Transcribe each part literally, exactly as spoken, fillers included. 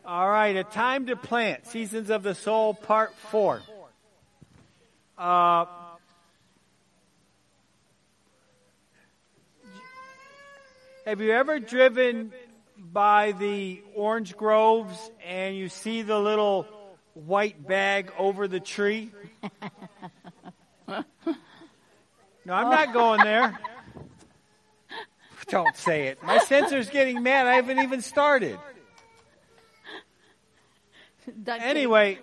All right, A Time to Plant, Seasons of the Soul, Part four. Uh, have you ever driven by the orange groves and you see the little white bag over the tree? No, I'm not going there. Don't say it. My sensor's getting mad. I haven't even started. Anyway,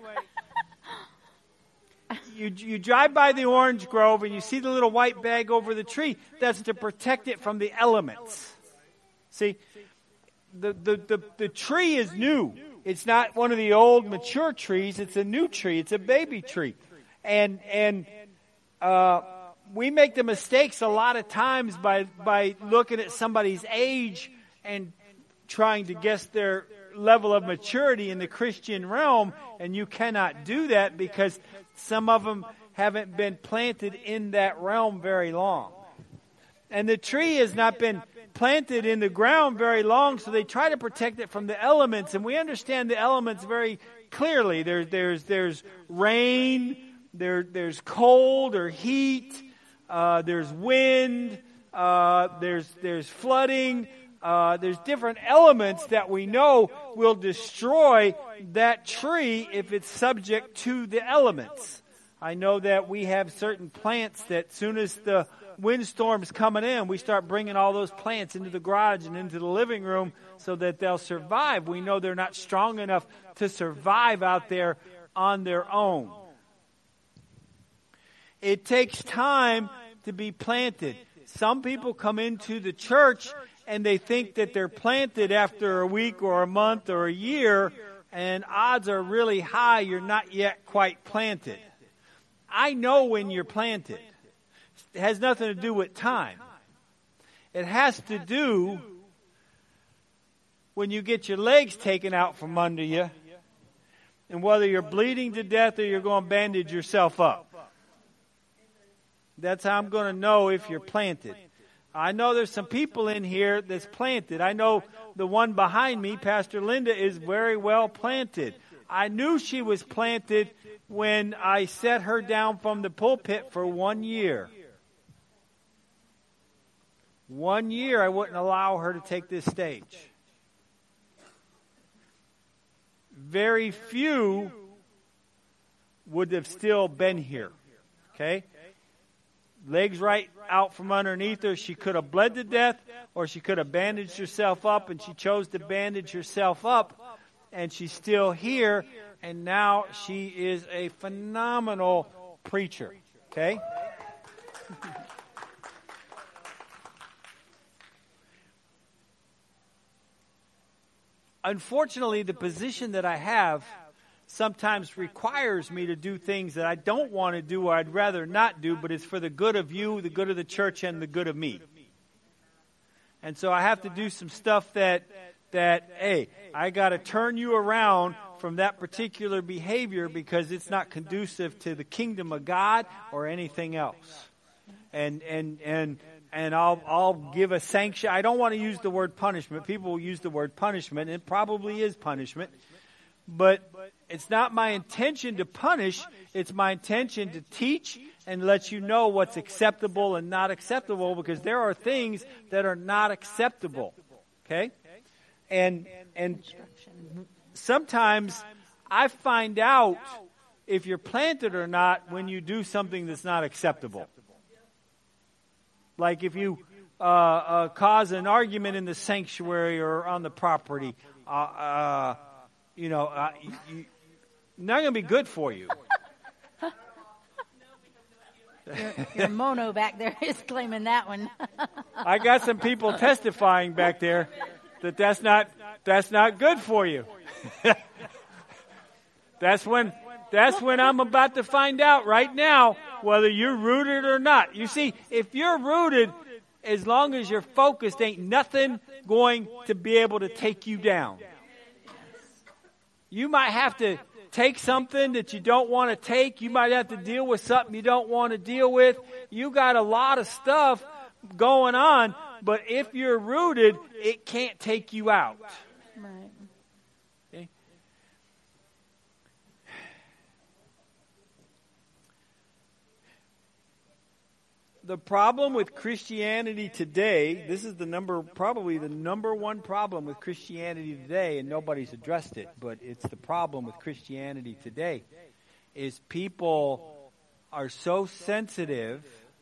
you you drive by the orange grove and you see the little white bag over the tree. That's to protect it from the elements. See, the the the, the tree is new. It's not one of the old mature trees. It's a new tree. It's a baby tree, and and uh, we make the mistakes a lot of times by by looking at somebody's age and trying to guess their level of maturity in the Christian realm, and you cannot do that because some of them haven't been planted in that realm very long. And the tree has not been planted in the ground very long, so they try to protect it from the elements, and we understand the elements very clearly. There's there's there's rain, there there's cold or heat, uh, there's wind, uh, there's there's flooding. Uh, there's different elements that we know will destroy that tree if it's subject to the elements. I know that we have certain plants that soon as the windstorm's coming in, we start bringing all those plants into the garage and into the living room so that they'll survive. We know they're not strong enough to survive out there on their own. It takes time to be planted. Some people come into the church and they think that they're planted after a week or a month or a year, and odds are really high you're not yet quite planted. I know when you're planted. It has nothing to do with time. It has to do when you get your legs taken out from under you, and whether you're bleeding to death or you're going to bandage yourself up. That's how I'm going to know if you're planted. I know there's some people in here that's planted. I know the one behind me, Pastor Linda, is very well planted. I knew she was planted when I set her down from the pulpit for one year. One year I wouldn't allow her to take this stage. Very few would have still been here. Okay? Legs right out from underneath her. She could have bled to death, or she could have bandaged herself up, and she chose to bandage herself up, and she's still here, and now she is a phenomenal preacher. Okay? Unfortunately, the position that I have sometimes requires me to do things that I don't want to do or I'd rather not do, but it's for the good of you, the good of the church, and the good of me. And so I have to do some stuff that, that hey, I got to turn you around from that particular behavior because it's not conducive to the kingdom of God or anything else. And, and, and, and I'll, I'll give a sanction. I don't want to use the word punishment. People will use the word punishment, and it probably is punishment. But it's not my intention to punish. It's my intention to teach and let you know what's acceptable and not acceptable, because there are things that are not acceptable. Okay? And and sometimes I find out if you're planted or not when you do something that's not acceptable. Like if you uh, uh, cause an argument in the sanctuary or on the property, uh, uh, you know, uh, you, you, not going to be good for you. your, your mono back there is claiming that one. I got some people testifying back there that that's not that's not good for you. That's when that's when I'm about to find out right now whether you're rooted or not. You see, if you're rooted, as long as you're focused, ain't nothing going to be able to take you down. You might have to take something that you don't want to take. You might have to deal with something you don't want to deal with. You got a lot of stuff going on, but if you're rooted, it can't take you out. Right. Okay? the problem with Christianity today, this is the number, probably the number one problem with Christianity today, and nobody's addressed it, but it's the problem with Christianity today, is people are so sensitive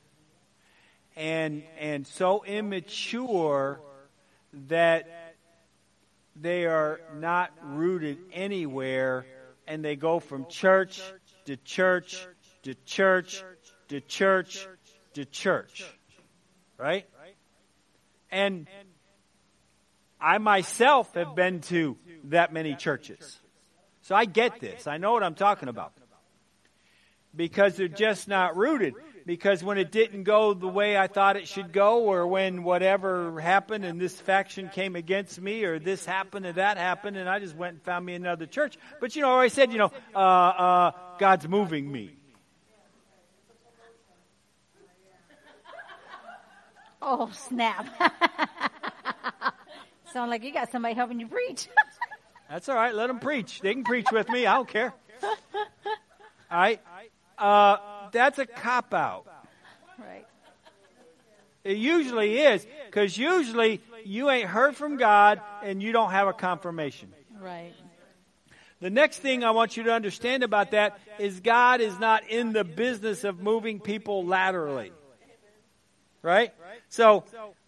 and and so immature that they are not rooted anywhere, and they go from church to church to church to church to church, right? And I myself have been to that many churches. So I get this. I know what I'm talking about. Because they're just not rooted. Because when it didn't go the way I thought it should go, or when whatever happened and this faction came against me, or this happened and that happened, and I just went and found me another church. But you know, I said, you know, uh, uh, God's moving me. Oh, snap. Sound like you got somebody helping you preach. That's all right. Let them preach. They can preach with me. I don't care. All right. Uh, that's a cop-out. Right. It usually is, because usually you ain't heard from God and you don't have a confirmation. Right. The next thing I want you to understand about that is God is not in the business of moving people laterally. Right? So,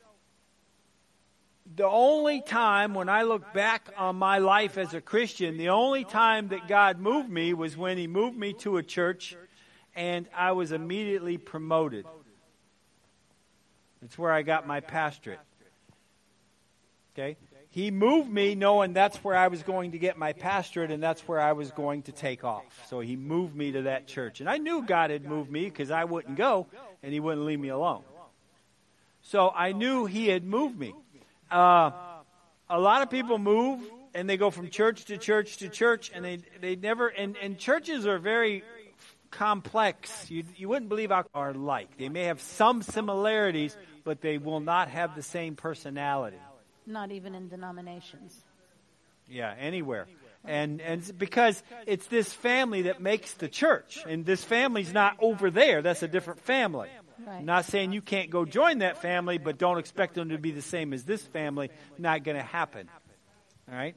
the only time when I look back on my life as a Christian, the only time that God moved me was when He moved me to a church and I was immediately promoted. That's where I got my pastorate. Okay? He moved me knowing that's where I was going to get my pastorate and that's where I was going to take off. So He moved me to that church. And I knew God had moved me because I wouldn't go and He wouldn't leave me alone. So I knew He had moved me. Uh, a lot of people move and they go from church to church to church, and they they never and, and churches are very complex. You you wouldn't believe how are like. They may have some similarities, but they will not have the same personality. Not even in denominations. Yeah, anywhere. And and it's because it's this family that makes the church, and this family's not over there. That's a different family. Right. I'm not saying you can't go join that family, but don't expect them to be the same as this family. Not going to happen. All right?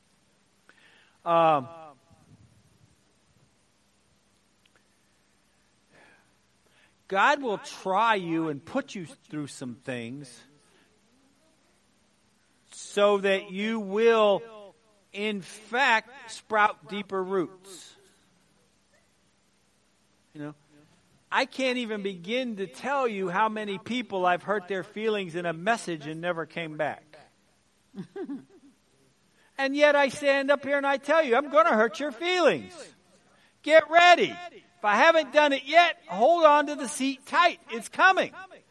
Um, God will try you and put you through some things so that you will, in fact, sprout deeper roots. You know? I can't even begin to tell you how many people I've hurt their feelings in a message and never came back. And yet I stand up here and I tell you, I'm going to hurt your feelings. Get ready. If I haven't done it yet, hold on to the seat tight. It's coming.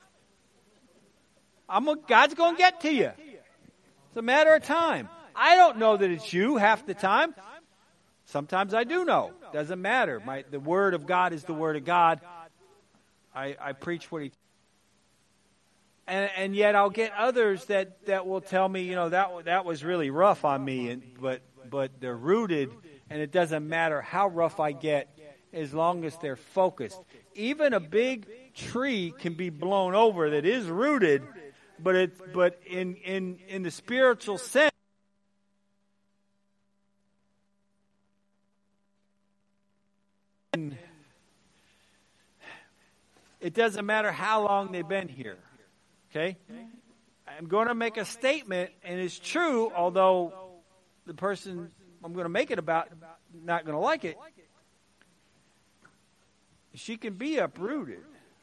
I'm a, God's going to get to you. It's a matter of time. I don't know that it's you half the time. Sometimes I do know. Doesn't matter. My, the Word of God is the Word of God. I, I preach what He... And, and yet I'll get others that, that will tell me, you know, that that was really rough on me. And but but they're rooted, and it doesn't matter how rough I get as long as they're focused. Even a big tree can be blown over that is rooted, but it but in in, in the spiritual sense, it doesn't matter how long they've been here. Okay? I'm going to make a statement, and it's true, although the person I'm going to make it about not going to like it. She can be uprooted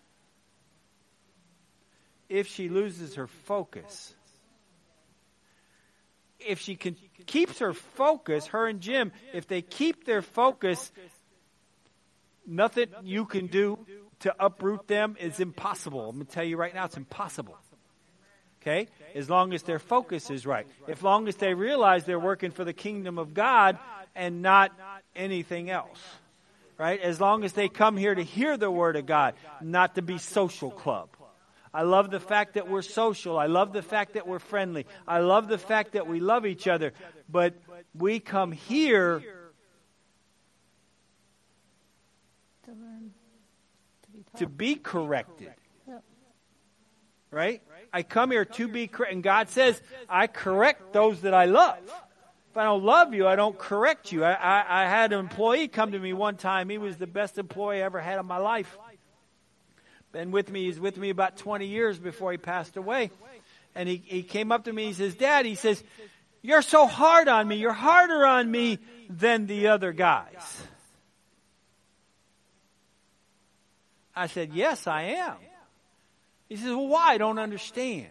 if she loses her focus. If she can keeps her focus, her and Jim, if they keep their focus, nothing you can do to uproot them is impossible. I'm going to tell you right now, it's impossible. Okay? As long as their focus is right. As long as they realize they're working for the kingdom of God and not anything else. Right? As long as they come here to hear the Word of God, not to be social club. I love the fact that we're social. I love the fact that we're friendly. I love the fact that we love each other. But we come here To learn to be taught. to be corrected. Yep. right? I come here to be correct. And God says, I correct those that I love. If I don't love you, I don't correct you. I, I, I had an employee come to me one time. He was the best employee I ever had in my life. Been with me. He's with me about twenty years before he passed away. And he, he came up to me. He says, Dad, he says, you're so hard on me. You're harder on me than the other guys. I said, yes, I am. He says, well, why? I don't understand.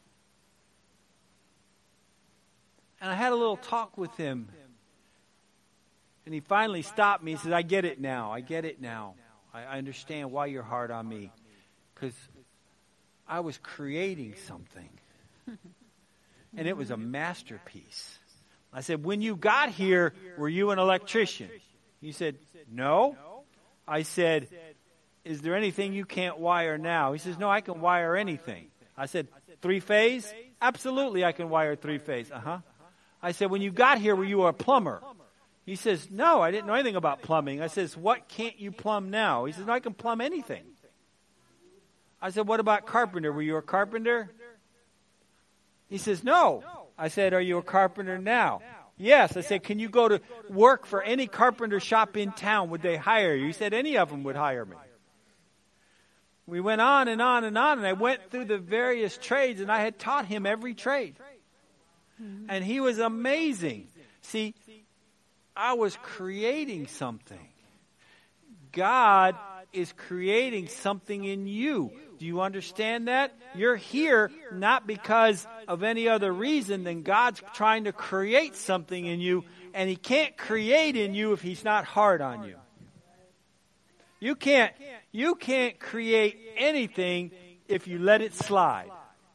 And I had a little talk with him. And he finally stopped me. He says, I get it now. I get it now. I, I understand why you're hard on me. Because I was creating something. And it was a masterpiece. I said, when you got here, were you an electrician? He said, no. I said, is there anything you can't wire now? He says, no, I can wire anything. I said, three-phase? Absolutely, I can wire three-phase. Uh-huh. I said, when you got here, were you a plumber? He says, no, I didn't know anything about plumbing. I says, what can't you plumb now? He says, no, I can plumb anything. I said, what about carpenter? Were you a carpenter? He says, no. I said, are you a carpenter now? Yes. I said, can you go to work for any carpenter shop in town? Would they hire you? He said, any of them would hire me. We went on and on and on, and I went through the various trades, and I had taught him every trade. And he was amazing. See, I was creating something. God is creating something in you. Do you understand that? You're here not because of any other reason than God's trying to create something in you, and He can't create in you if He's not hard on you. You can't, you can't create anything if you let it slide.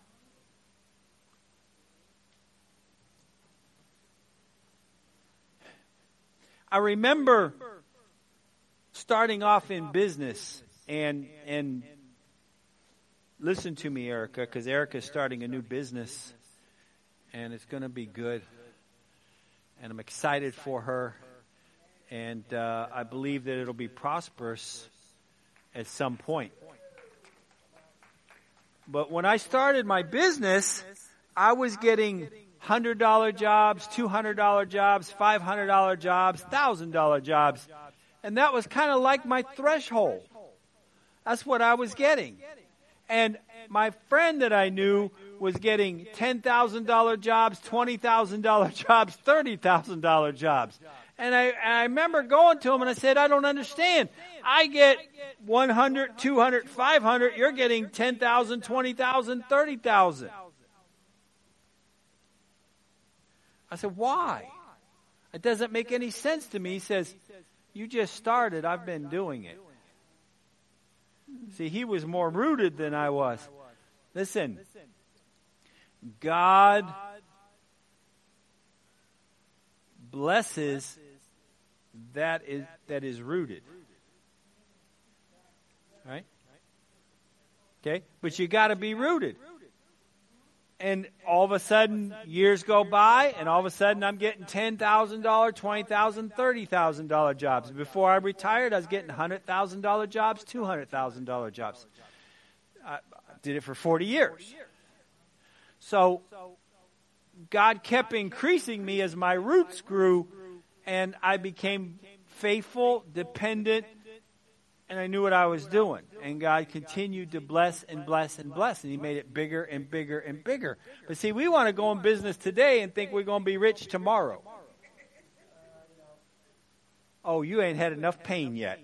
I remember starting off in business, and and listen to me, Erica, because Erica's starting a new business, and it's going to be good. And I'm excited for her, and uh, I believe that it'll be prosperous at some point. But when I started my business, I was getting one hundred dollar jobs, two hundred dollar jobs, five hundred dollar jobs, one thousand dollar jobs. And that was kind of like my threshold. That's what I was getting. And my friend that I knew was getting ten thousand dollar jobs, twenty thousand dollar jobs, thirty thousand dollar jobs. And I, and I remember going to him and I said, I don't understand. I get one hundred, two hundred, five hundred. You're getting ten thousand, twenty thousand, thirty thousand. I said, why? It doesn't make any sense to me. He says, you just started. I've been doing it. See, he was more rooted than I was. Listen, God blesses that is that is rooted. Right? Okay? But you got to be rooted. And all of a sudden, years go by, and all of a sudden, I'm getting ten thousand dollars, twenty thousand dollars, thirty thousand dollars jobs. Before I retired, I was getting one hundred thousand dollars jobs, two hundred thousand dollars jobs. I did it for forty years. So, God kept increasing me as my roots grew, and I became faithful, dependent, and I knew what I was doing. And God continued to bless and bless and bless. And He made it bigger and bigger and bigger. But see, we want to go in business today and think we're going to be rich tomorrow. Oh, you ain't had enough pain yet.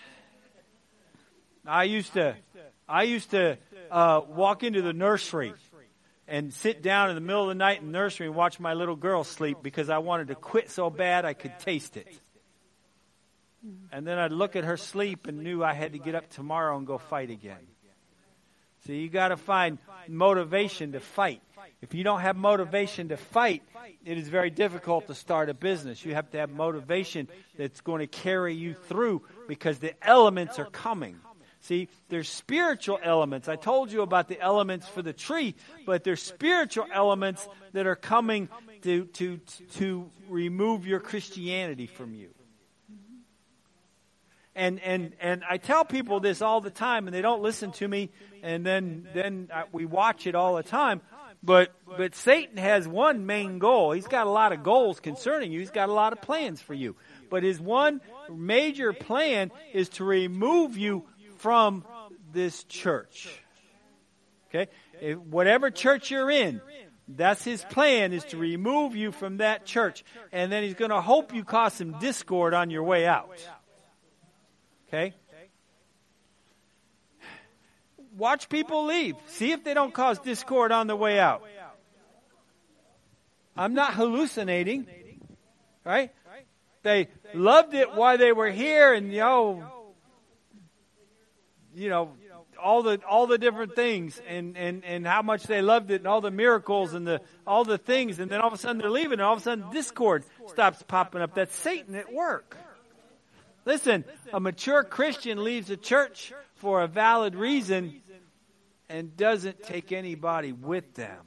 I used to, I used to uh, walk into the nursery and sit down in the middle of the night in the nursery and watch my little girl sleep because I wanted to quit so bad I could taste it. And then I'd look at her sleep and knew I had to get up tomorrow and go fight again. So you got to find motivation to fight. If you don't have motivation to fight, it is very difficult to start a business. You have to have motivation that's going to carry you through because the elements are coming. See, there's spiritual elements. I told you about the elements for the tree, but there's spiritual elements that are coming to to to remove your Christianity from you. And, and, and I tell people this all the time, and they don't listen to me, and then, then I, we watch it all the time. But, but Satan has one main goal. He's got a lot of goals concerning you. He's got a lot of plans for you. But his one major plan is to remove you from this church. Okay? If, whatever church you're in, that's his plan, is to remove you from that church. And then he's going to hope you cause some discord on your way out. Okay? Watch people leave. See if they don't cause discord on the way out. I'm not hallucinating. Right? They loved it while they were here, and you know, you know, all the all the different things, and, and, and how much they loved it, and all the miracles and the all the things, and then all of a sudden they're leaving, and all of a sudden discord stops popping up. That's Satan at work. Listen, a mature Christian leaves a church for a valid reason and doesn't take anybody with them.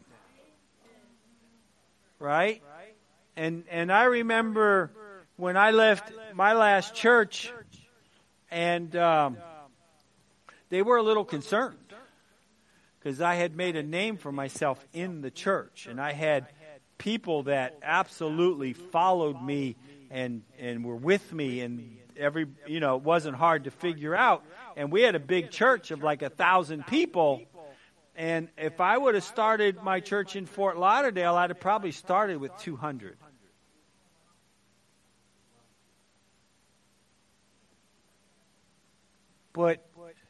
Right? And and I remember when I left my last church, and um, they were a little concerned because I had made a name for myself in the church, and I had people that absolutely followed me and and were with me, and every you know it wasn't hard to figure out. And we had a big church of like a thousand people, and if I would have started my church in Fort Lauderdale, I'd have probably started with two hundred. But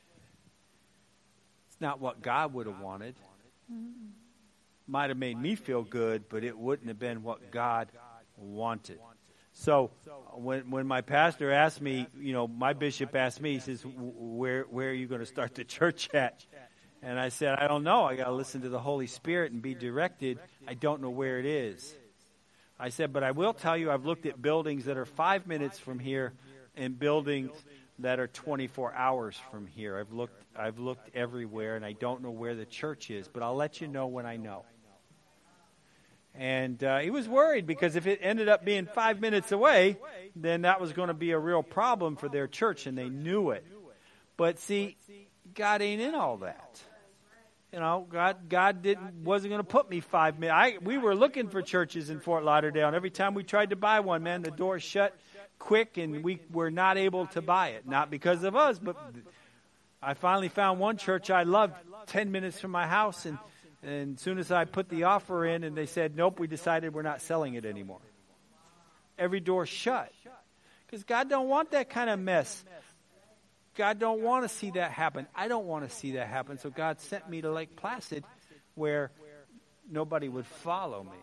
it's not what God would have wanted. Might have made me feel good, but it wouldn't have been what God wanted. So when when my pastor asked me, you know, my bishop asked me, he says, where where are you going to start the church at? And I said, I don't know. I got to listen to the Holy Spirit and be directed. I don't know where it is. I said, but I will tell you, I've looked at buildings that are five minutes from here and buildings that are twenty-four hours from here. I've looked I've looked everywhere, and I don't know where the church is, but I'll let you know when I know. And uh, he was worried because if it ended up being five minutes away, then that was going to be a real problem for their church, and they knew it. But see, God ain't in all that. You know, God God didn't wasn't going to put me five minutes. I we were looking for churches in Fort Lauderdale, and every time we tried to buy one, man, the door shut quick, and we were not able to buy it. Not because of us, but I finally found one church I loved ten minutes from my house, and, and as soon as I put the offer in, and they said, nope, we decided we're not selling it anymore. Every door shut. Because God don't want that kind of mess. God don't want to see that happen. I don't want to see that happen. So God sent me to Lake Placid where nobody would follow me.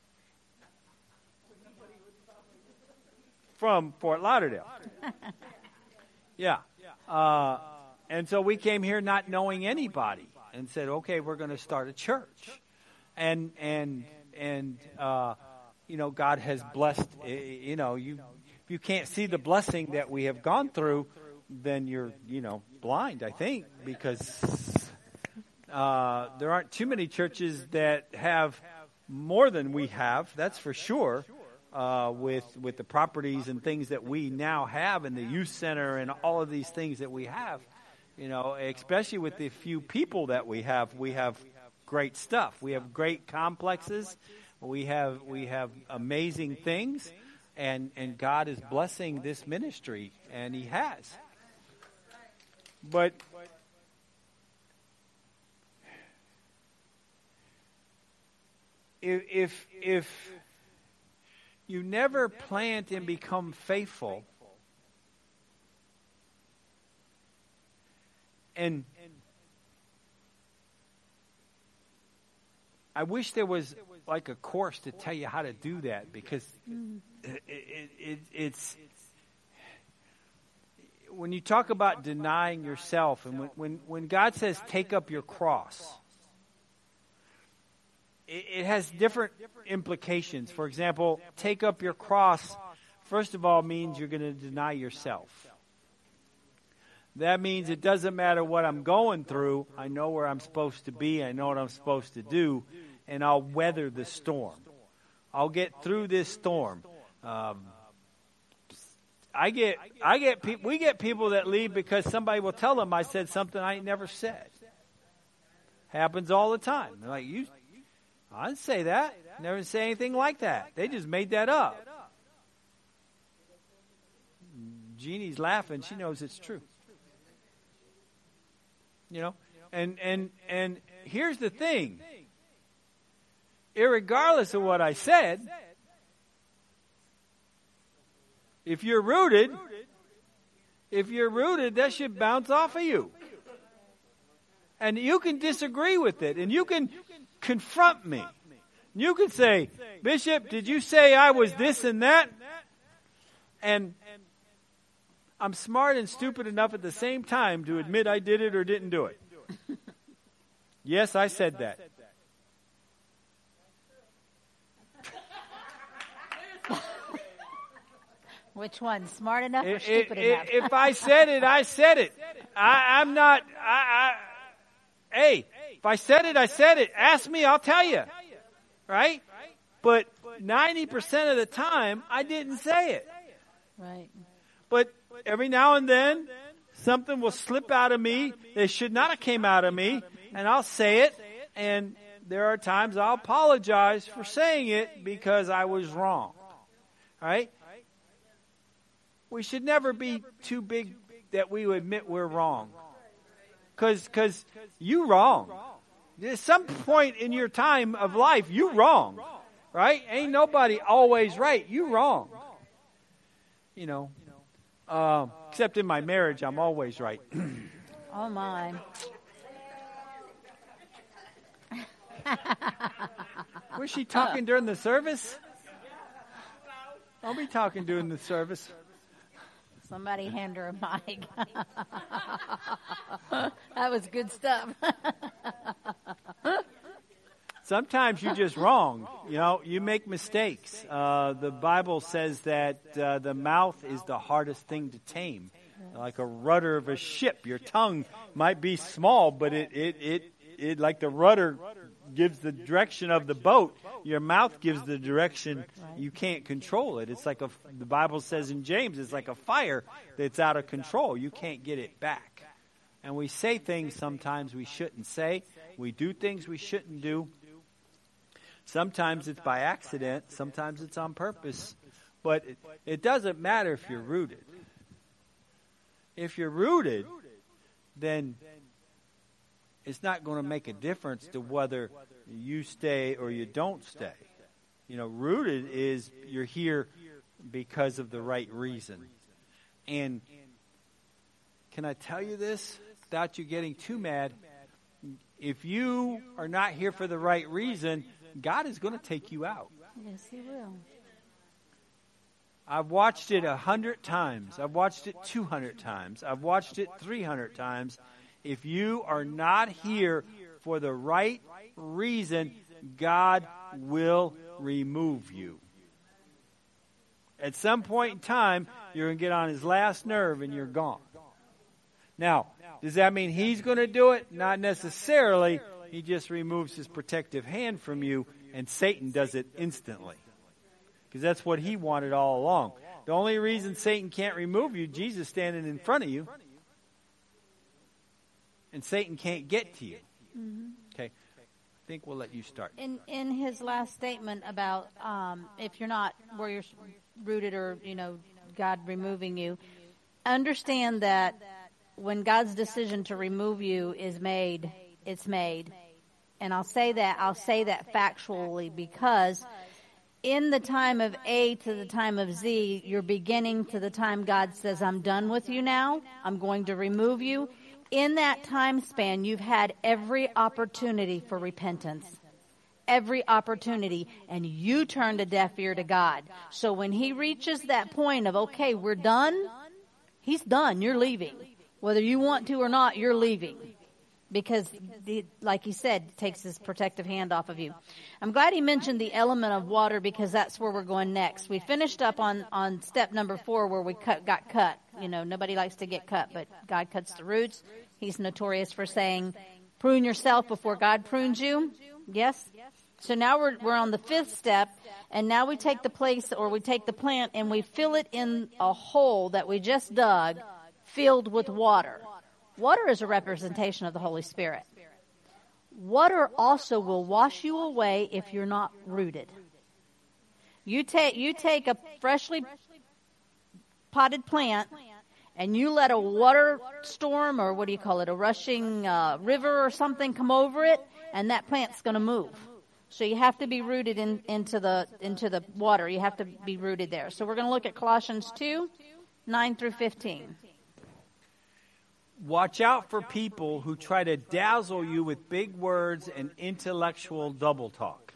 From Fort Lauderdale. Yeah. Uh, and so we came here not knowing anybody and said, okay, we're going to start a church. And, and, and, uh, you know, God has blessed, you know, you, if you can't see the blessing that we have gone through, then you're, you know, blind, I think, because, uh, there aren't too many churches that have more than we have. That's for sure. Uh, with with the properties and things that we now have in the youth center and all of these things that we have, you know, especially with the few people that we have, we have great stuff. We have great complexes. We have we have amazing things, and and God is blessing this ministry, and He has. But if if if you never plant and become faithful, and I wish there was like a course to tell you how to do that, because it, it, it, it's when you talk about denying yourself, and when, when, when God says take up your cross, it has different implications. For example, take up your cross, first of all, means you're going to deny yourself. That means it doesn't matter what I'm going through. I know where I'm supposed to be. I know what I'm supposed to do. And I'll weather the storm. I'll get through this storm. Um, I get, I get, pe- we get people that leave because somebody will tell them I said something I ain't never said. Happens all the time. They're like, you, I didn't say that. Never say anything like that. They just made that up. Jeannie's laughing. She knows it's true. You know, and and and here's the thing. Irregardless of what I said, if you're rooted, if you're rooted, that should bounce off of you. And you can disagree with it, and you can confront me. You can say, Bishop, did you say I was this and that? And I'm smart and stupid enough at the same time to admit I did it or didn't do it. Yes, I said that. Which one? Smart enough or If, stupid if, enough? if I said it, I said it. I, I'm not, I, I, hey, if I said it, I said it. Ask me, I'll tell you. Right? But ninety percent of the time, I didn't say it. Right. But every now and then, something will slip out of me that should not have came out of me, and I'll say it, and there are times I'll apologize for saying it because I was wrong. All right? We should never be too big that we admit we're wrong. Because because you wrong. At some point in your time of life, you wrong. Right? Ain't nobody always right. You wrong. You know. Um, except in my marriage, I'm always right. Oh, my. Was she talking during the service? I'll be talking during the service. Somebody hand her a mic. That was good stuff. Sometimes you're just wrong. You know, you make mistakes. Uh, the Bible says that uh, the mouth is the hardest thing to tame. Like a rudder of a ship. Your tongue might be small, but it, it, it, it like the rudder gives the direction of the boat. Your mouth gives the direction. You can't control it. It's like a, the Bible says in James, it's like a fire that's out of control. You can't get it back. And we say things sometimes we shouldn't say. We do things we shouldn't do. Sometimes it's by accident. Sometimes it's on purpose. But it, it doesn't matter if you're rooted. If you're rooted, then it's not going to make a difference to whether you stay or you don't stay. You know, rooted is you're here because of the right reason. And can I tell you this without you getting too mad? If you are not here for the right reason, God is going to take you out. Yes, He will. I've watched it a hundred times. I've watched it two hundred times. I've watched it three hundred times. If you are not here for the right reason, God will remove you. At some point in time, you're going to get on His last nerve and you're gone. Now, does that mean He's going to do it? Not necessarily. He just removes His protective hand from you, and Satan does it instantly. Because that's what he wanted all along. The only reason Satan can't remove you, Jesus standing in front of you, and Satan can't get to you. Mm-hmm. Okay, I think we'll let you start. In in his last statement about um, if you're not where you're rooted or, you know, God removing you, understand that when God's decision to remove you is made, it's made. And I'll say that, I'll say that factually because in the time of A to the time of Z, you're beginning to the time God says, I'm done with you now. I'm going to remove you. In that time span, you've had every opportunity for repentance. Every opportunity. And you turned a deaf ear to God. So when He reaches that point of, okay, we're done, He's done. You're leaving. Whether you want to or not, you're leaving. Because, the, like he said, takes His protective hand off of you. I'm glad he mentioned the element of water because that's where we're going next. We finished up on, on step number four where we cut, got cut. You know, nobody likes to get cut, but God cuts the roots. He's notorious for saying, prune yourself before God prunes you. Yes? So now we're we're on the fifth step, and now we take the place, or we take the plant, and we fill it in a hole that we just dug, filled with water. Water is a representation of the Holy Spirit. Water also will wash you away if you're not rooted. You take you take a freshly potted plant, and you let a water storm, or what do you call it, a rushing uh, river or something come over it, and that plant's going to move. So you have to be rooted in, into the into the water. You have to be rooted there. So we're going to look at Colossians two, nine through fifteen. Watch out for people who try to dazzle you with big words and intellectual double talk.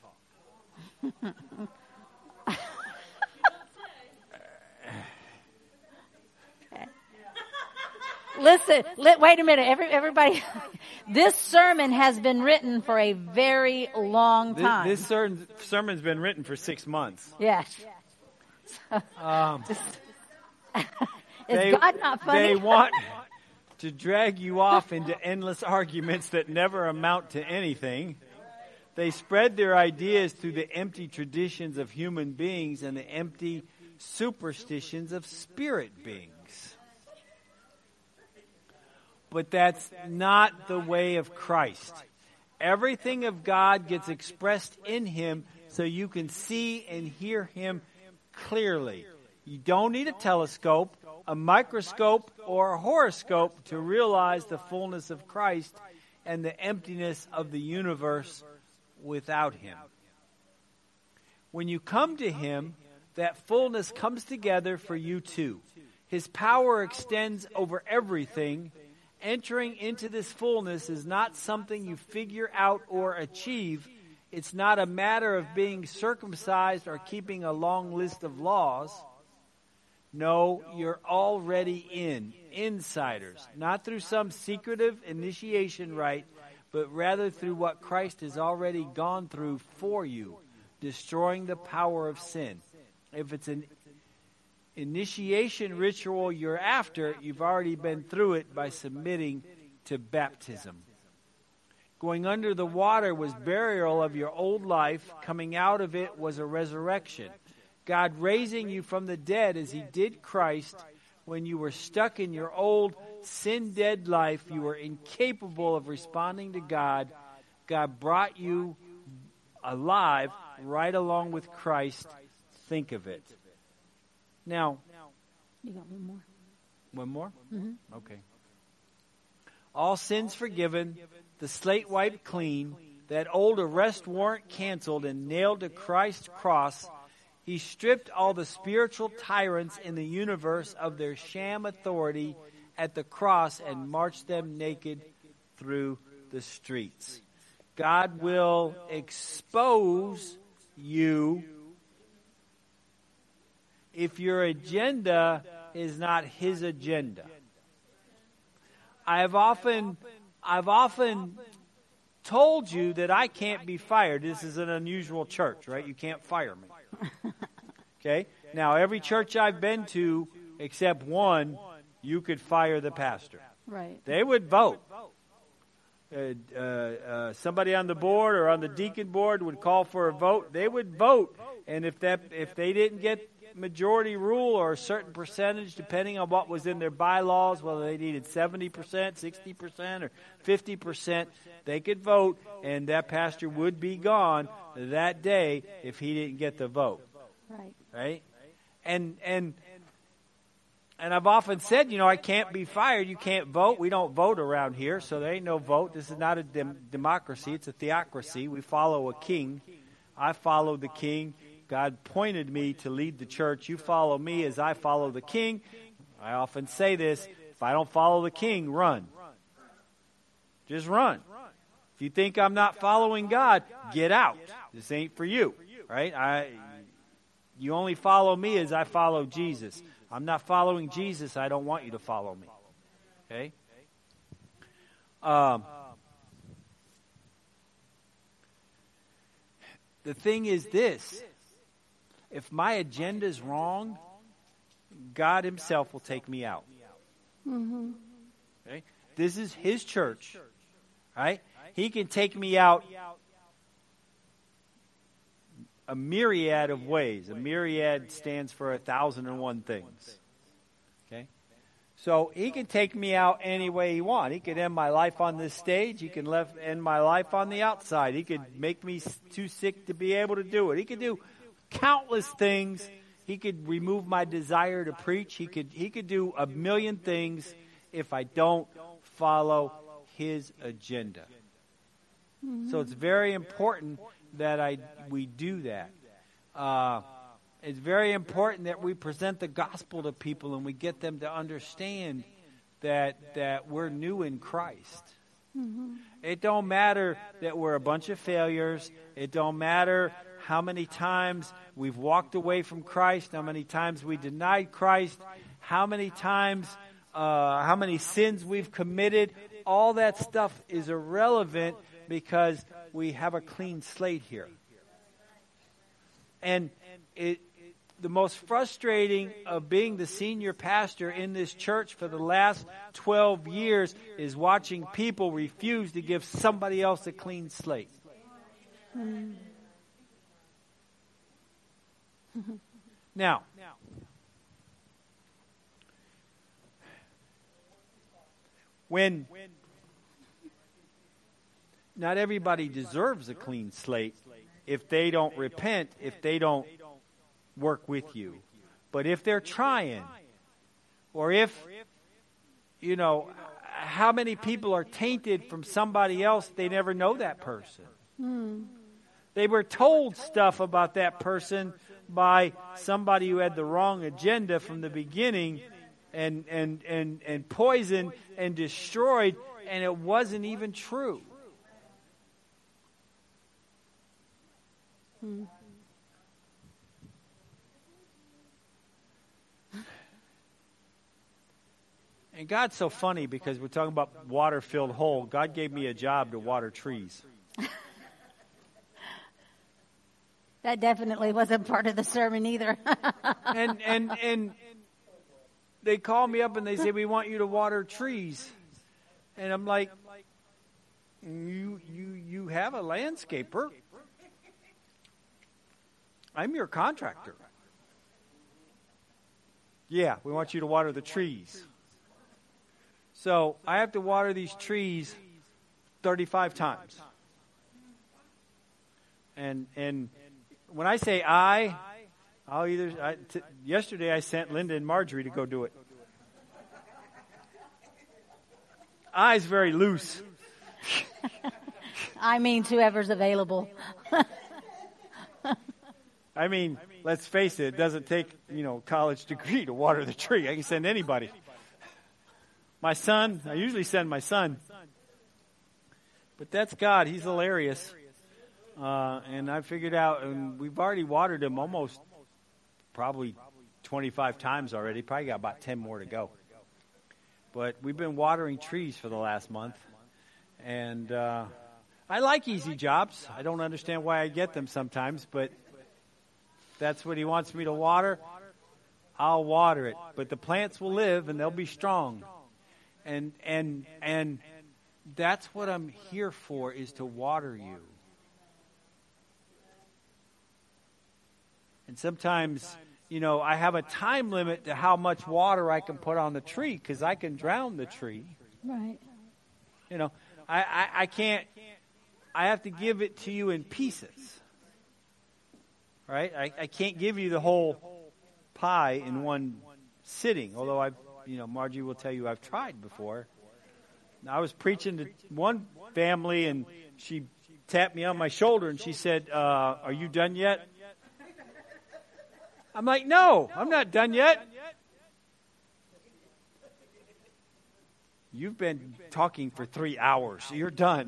Listen, li- wait a minute, Every, everybody. This sermon has been written for a very long time. This, this ser- sermon's been written for six months. Yes. So, Um, just, is they, God not funny? They want to drag you off into endless arguments that never amount to anything. They spread their ideas through the empty traditions of human beings and the empty superstitions of spirit beings. But that's not the way of Christ. Everything of God gets expressed in Him so you can see and hear Him clearly. You don't need a telescope, a microscope, or a horoscope to realize the fullness of Christ and the emptiness of the universe without Him. When you come to Him, that fullness comes together for you too. His power extends over everything. Entering into this fullness is not something you figure out or achieve. It's not a matter of being circumcised or keeping a long list of laws. No, you're already in, insiders, not through some secretive initiation rite, but rather through what Christ has already gone through for you, destroying the power of sin. If it's an initiation ritual you're after, you've already been through it by submitting to baptism. Going under the water was burial of your old life. Coming out of it was a resurrection. God raising you from the dead as He did Christ. When you were stuck in your old sin-dead life, you were incapable of responding to God. God brought you alive right along with Christ. Think of it. Now, You got one more? one more? Mm-hmm. Okay. All sins forgiven, the slate wiped clean, that old arrest warrant canceled and nailed to Christ's cross. He stripped all the spiritual tyrants in the universe of their sham authority at the cross and marched them naked through the streets. God will expose you if your agenda is not His agenda. I've often, I've often told you that I can't be fired. This is an unusual church, right? You can't fire me. Okay? Now, every church I've been to, except one, you could fire the pastor. Right. They would vote. Uh, uh, uh, somebody on the board or on the deacon board would call for a vote. They would vote, and if that if they didn't get majority rule or a certain percentage, depending on what was in their bylaws, whether they needed seventy percent, sixty percent, or fifty percent, they could vote, and that pastor would be gone that day if he didn't get the vote. Right. Right? And and and I've often said, you know, I can't be fired. You can't vote. We don't vote around here, so there ain't no vote. This is not a dem- democracy. It's a theocracy. We follow a king. I follow the king. God pointed me to lead the church. You follow me as I follow the king. I often say this, if I don't follow the king, run. Just run. If you think I'm not following God, get out. This ain't for you, right? I, you only follow me as I follow Jesus. I'm not following Jesus. I don't want you to follow me. Okay? Um, the thing is this. If my agenda is wrong, God Himself will take me out. Mm-hmm. Okay? This is His church. Right? He can take me out a myriad of ways. A myriad stands for a thousand and one things. Okay? So he can take me out any way he wants. He could end my life on this stage. He can left, end my life on the outside. He could make me too sick to be able to do it. He could do countless things. He could remove my desire to preach. He could he could do a million things if I don't follow his agenda. Mm-hmm. So it's very important that I we do that. Uh, it's very important that we present the gospel to people and we get them to understand that that we're new in Christ. Mm-hmm. It don't matter that we're a bunch of failures. It don't matter how many times we've walked away from Christ, how many times we denied Christ, how many times, uh, how many sins we've committed. All that stuff is irrelevant because we have a clean slate here. And it, the most frustrating of being the senior pastor in this church for the last twelve years is watching people refuse to give somebody else a clean slate. Mm. Now, when not everybody deserves a clean slate if they don't repent, if they don't work with you. But if they're trying, or if, you know, how many people are tainted from somebody else, they never know that person. Hmm. They were told stuff about that person by somebody who had the wrong agenda from the beginning and and and, and poisoned and destroyed, and it wasn't even true. Hmm. And God's so funny because we're talking about water-filled hole. God gave me a job to water trees. That definitely wasn't part of the sermon either. and and and they call me up and they say, we want you to water trees. And I'm like, you you you have a landscaper. I'm your contractor. Yeah, we want you to water the trees. So I have to water these trees thirty-five times. And and when I say I, I'll either, I, t- yesterday I sent Linda and Marjorie to go do it. I's very loose. I mean, whoever's available. I mean, let's face it, it doesn't take, you know, college degree to water the tree. I can send anybody. My son, I usually send my son. But that's God. He's hilarious. Uh, and I figured out, and we've already watered him almost probably twenty-five times already. Probably got about ten more to go. But we've been watering trees for the last month. And uh, I like easy jobs. I don't understand why I get them sometimes, but that's what he wants me to water. I'll water it. But the plants will live and they'll be strong. And and and that's what I'm here for, is to water you. And sometimes, you know, I have a time limit to how much water I can put on the tree because I can drown the tree. Right. You know, I, I, I can't, I have to give it to you in pieces. Right? I, I can't give you the whole pie in one sitting, although I've, you know, Margie will tell you I've tried before. I was preaching to one family and she tapped me on my shoulder and she said, uh, are you done yet? I'm like, no, I'm not done yet. You've been talking for three hours. So you're done.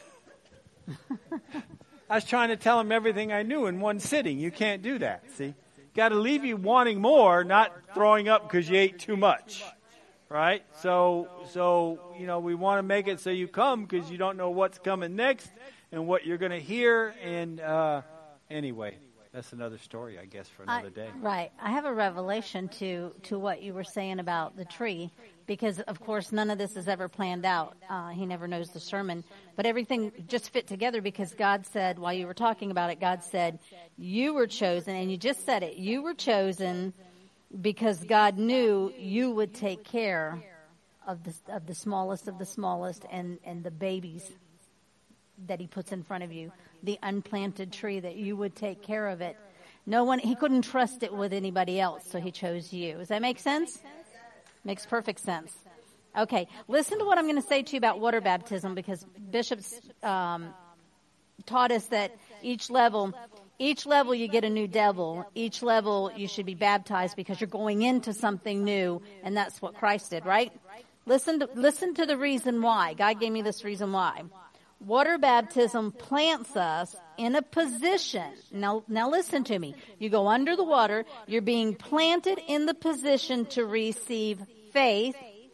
I was trying to tell him everything I knew in one sitting. You can't do that, see? Got to leave you wanting more, not throwing up because you ate too much, right? So, so you know, we want to make it so you come because you don't know what's coming next and what you're going to hear. And uh, anyway, that's another story, I guess, for another I, day. Right. I have a revelation to, to what you were saying about the tree, because, of course, none of this is ever planned out. Uh, he never knows the sermon. But everything just fit together because God said, while you were talking about it, God said, you were chosen, and you just said it, you were chosen because God knew you would take care of the, of the smallest of the smallest and, and the babies that he puts in front of you, the unplanted tree, that you would take care of it. No one, he couldn't trust it with anybody else, so he chose you. Does that make sense? Makes perfect sense. Okay, listen to what I'm going to say to you about water baptism, because bishops um, taught us that each level, each level you get a new devil. Each level you should be baptized because you're going into something new, and that's what Christ did, right? Listen to, listen to the reason why. God gave me this reason why. Water baptism plants us in a position. Now, now listen to me. You go under the water. You're being planted in the position to receive faith,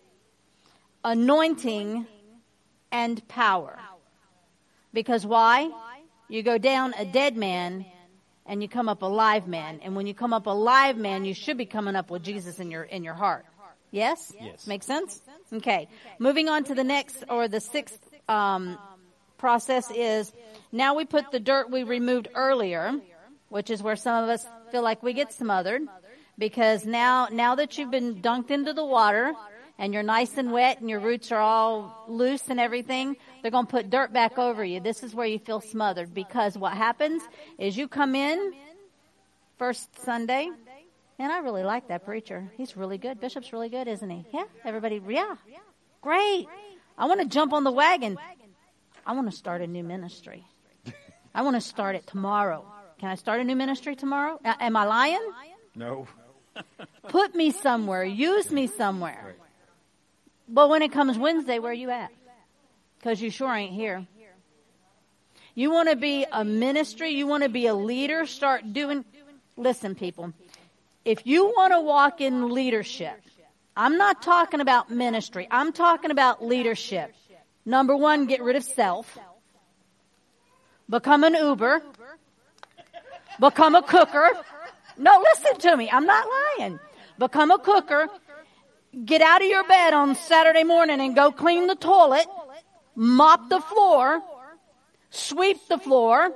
anointing, and power. Because why? You go down a dead man and you come up a live man. And when you come up a live man, you should be coming up with Jesus in your, in your heart. Yes? Yes. Make sense? Okay. Moving on to the next, or the sixth, um, process is, now we put the dirt we removed earlier, which is where some of us feel like we get smothered, because now, now that you've been dunked into the water and you're nice and wet and your roots are all loose and everything, they're going to put dirt back over you. This is where you feel smothered, because what happens is you come in first Sunday, and I really like that preacher. He's really good. Bishop's really good, isn't he? Yeah, everybody, yeah, great. I want to jump on the wagon. I want to start a new ministry. I want to start it tomorrow. Can I start a new ministry tomorrow? A- am I lying? No. Put me somewhere. Use me somewhere. Right. But when it comes Wednesday, where are you at? Because you sure ain't here. You want to be a ministry? You want to be a leader? Start doing... Listen, people. If you want to walk in leadership, I'm not talking about ministry. I'm talking about leadership. Number one, get rid of self. Become an Uber. Become a cooker. No, listen to me. I'm not lying. Become a cooker. Get out of your bed on Saturday morning and go clean the toilet. Mop the floor. Sweep the floor.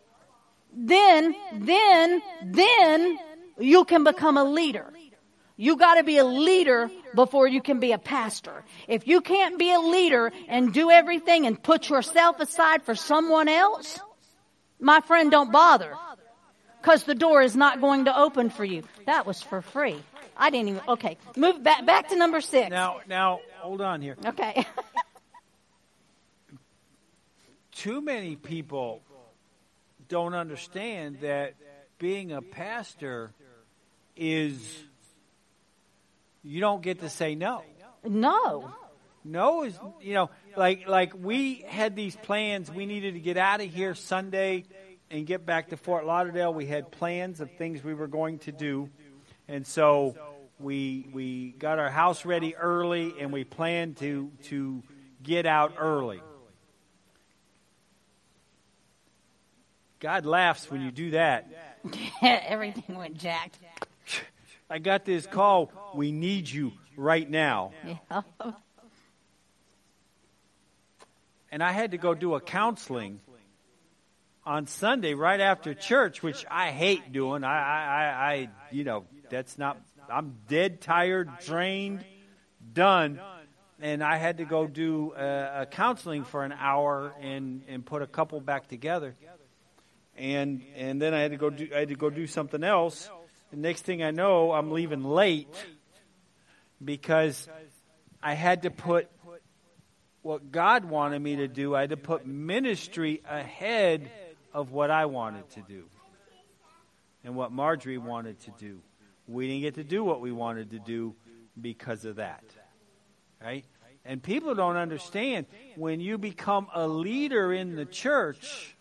Then, then, then you can become a leader. You got to be a leader before you can be a pastor. If you can't be a leader and do everything and put yourself aside for someone else, my friend, don't bother. Because the door is not going to open for you. That was for free. I didn't even, okay. Move back, back to number six. Now, now, hold on here. Okay. Too many people don't understand that being a pastor is... You don't get to say no. No. No is, you know, like like we had these plans. We needed to get out of here Sunday and get back to Fort Lauderdale. We had plans of things we were going to do. And so we we got our house ready early, and we planned to to get out early. God laughs when you do that. Everything went jacked. I got this call. We need you right now. Yeah. And I had to go do a counseling on Sunday right after church, which I hate doing. I, I, I, you know, that's not, I'm dead tired, drained, done. And I had to go do a, a counseling for an hour and, and put a couple back together. And, and then I had to go do, I had to go do something else. The next thing I know, I'm leaving late because I had to put what God wanted me to do. I had to put ministry ahead of what I wanted to do and what Marjorie wanted to do. We didn't get to do what we wanted to do because of that, right? And people don't understand, when you become a leader in the church,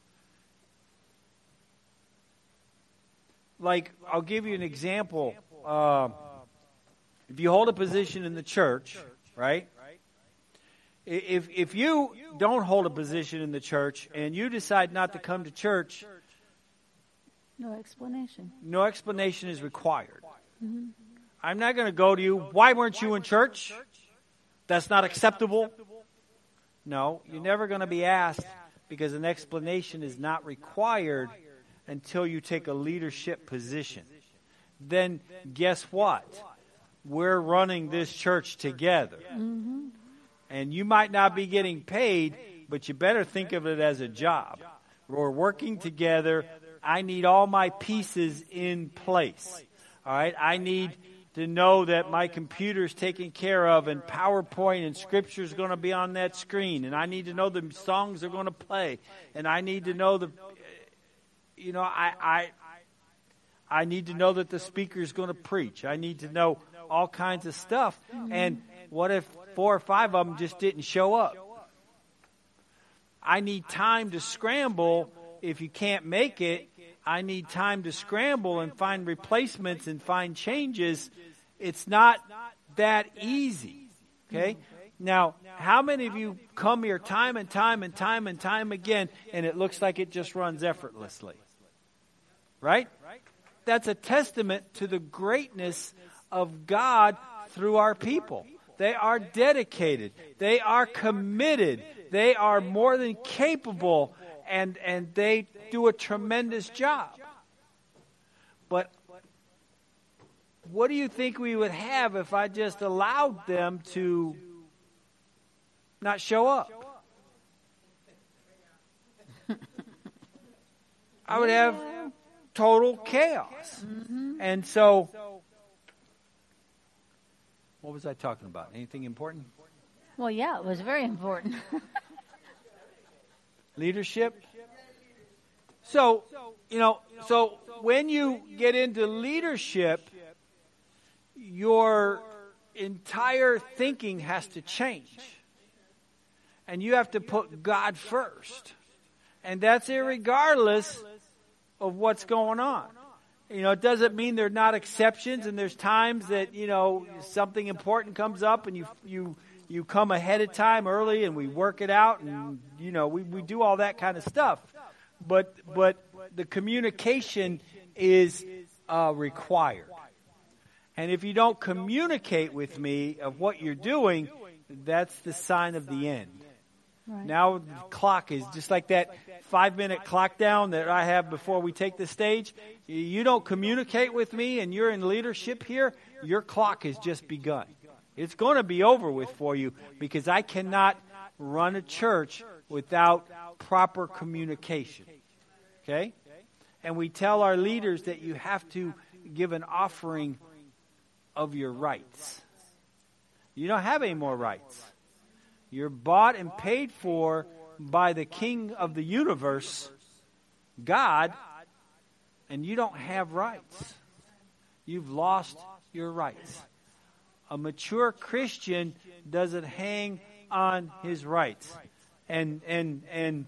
like, I'll give you an example. Uh, if you hold a position in the church, right? If if you don't hold a position in the church and you decide not to come to church, No explanation. No explanation is required. Mm-hmm. I'm not going to go to you, why weren't you in church? That's not acceptable. No, you're never going to be asked because an explanation is not required until you take a leadership position. Then guess what? We're running this church together. Mm-hmm. And you might not be getting paid, but you better think of it as a job. We're working together. I need all my pieces in place. All right? I need to know that my computer's taken care of and PowerPoint and Scripture's going to be on that screen. And I need to know the songs are going to play. And I need to know the, you know, I I, I need to know that the speaker's going to preach. I need to know all kinds of stuff. And what if four or five of them just didn't show up? I need time to scramble. If you can't make it, I need time to scramble and find replacements and find changes. It's not that easy. Okay? Now, how many of you come here time and time and time and time again, and it looks like it just runs effortlessly? Right? That's a testament to the greatness of God through our people. They are dedicated. They are committed. They are more than capable, and, and they do a tremendous job. But what do you think we would have if I just allowed them to not show up? I would have total chaos. Mm-hmm. And so, what was I talking about? Anything important? Well, yeah, it was very important. Leadership. So, you know, so when you get into leadership, your entire thinking has to change. And you have to put God first. And that's irregardless of what's going on. You know, it doesn't mean there are not exceptions, and there's times that, you know, something important comes up and you you you come ahead of time early and we work it out, and, you know, we, we do all that kind of stuff. But but the communication is uh, required. And if you don't communicate with me of what you're doing, that's the sign of the end. Right. Now the clock is just like that five-minute clock down that I have before we take the stage. You don't communicate with me and you're in leadership here, your clock has just begun. It's going to be over with for you because I cannot run a church without proper communication. Okay? And we tell our leaders that you have to give an offering of your rights. You don't have any more rights. You're bought and paid for by the King of the universe, God, and you don't have rights. You've lost your rights. A mature Christian doesn't hang on his rights. And and and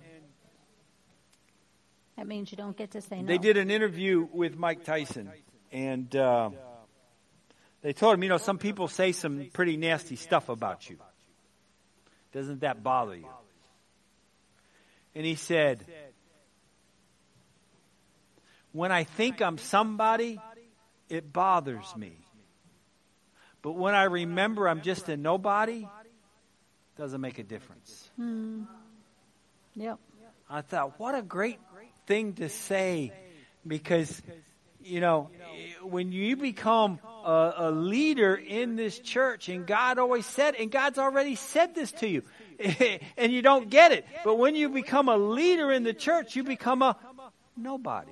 that means you don't get to say no. They did an interview with Mike Tyson, and uh, they told him, you know, some people say some pretty nasty stuff about you. Doesn't that bother you? And he said, when I think I'm somebody, it bothers me. But when I remember I'm just a nobody, it doesn't make a difference. Hmm. Yep. I thought, what a great thing to say, because, you know, when you become a, a leader in this church, and God always said, and God's already said this to you, and you don't get it. But when you become a leader in the church, you become a nobody.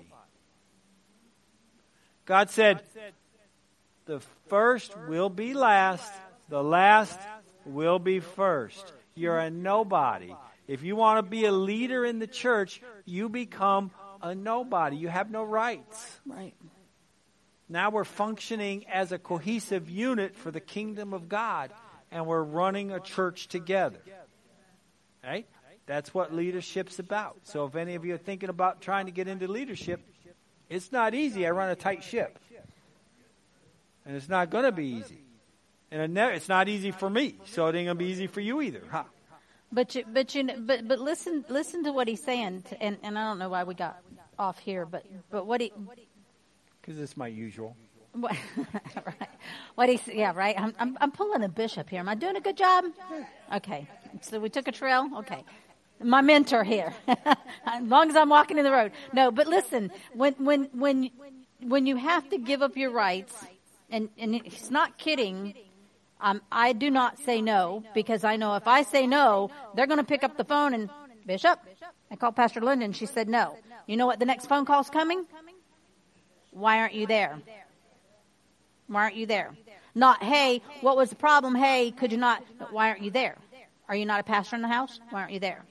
God said, the first will be last, the last will be first. You're a nobody. If you want to be a leader in the church, you become a nobody. You have no rights. Right. Now we're functioning as a cohesive unit for the kingdom of God, and we're running a church together. Right? That's what leadership's about. So if any of you are thinking about trying to get into leadership, it's not easy. I run a tight ship. And it's not going to be easy. And it's not easy for me, so it ain't going to be easy for you either. Huh? But you, but you, but but listen, listen to what he's saying, to, and and I don't know why we got off here, but but what he, because it's my usual. What, right. What he, yeah, right. I'm, I'm I'm pulling a bishop here. Am I doing a good job? Okay. So we took a trail. Okay. My mentor here. As long as I'm walking in the road. No, but listen, when when when when you have to give up your rights, and and he's not kidding. Um, I do not say no, because I know if I say no, they're going to pick up the phone and, Bishop, I called Pastor Linda and she said no. You know what the next phone call's coming? Why aren't you there? Why aren't you there? Not, hey, what was the problem? Hey, could you not? Why aren't you there? Are you not a pastor in the house? Why aren't you there?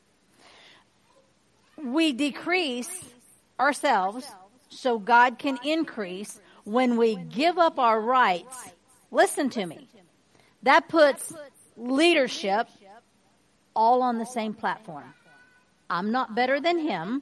We decrease ourselves so God can increase when we give up our rights. Listen to me. That puts leadership all on the same platform. I'm not better than him.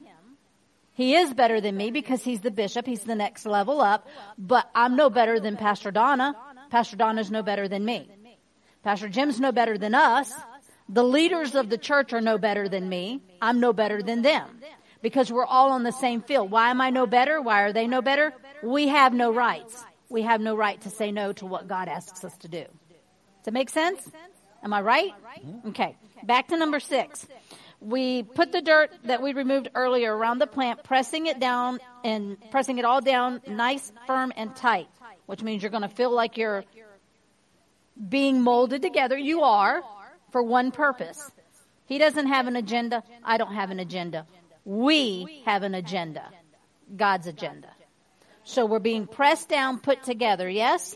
He is better than me because he's the bishop. He's the next level up. But I'm no better than Pastor Donna. Pastor Donna's no better than me. Pastor Jim's no better than us. The leaders of the church are no better than me. I'm no better than them. Because we're all on the same field. Why am I no better? Why are they no better? We have no rights. We have no right to say no to what God asks us to do. Does that make sense? Am I right? Okay. Back to number six. We put the dirt that we removed earlier around the plant, pressing it down and pressing it all down nice, firm, and tight, which means you're going to feel like you're being molded together. You are, for one purpose. He doesn't have an agenda. I don't have an agenda. We have an agenda. God's agenda. So we're being pressed down, put together, yes?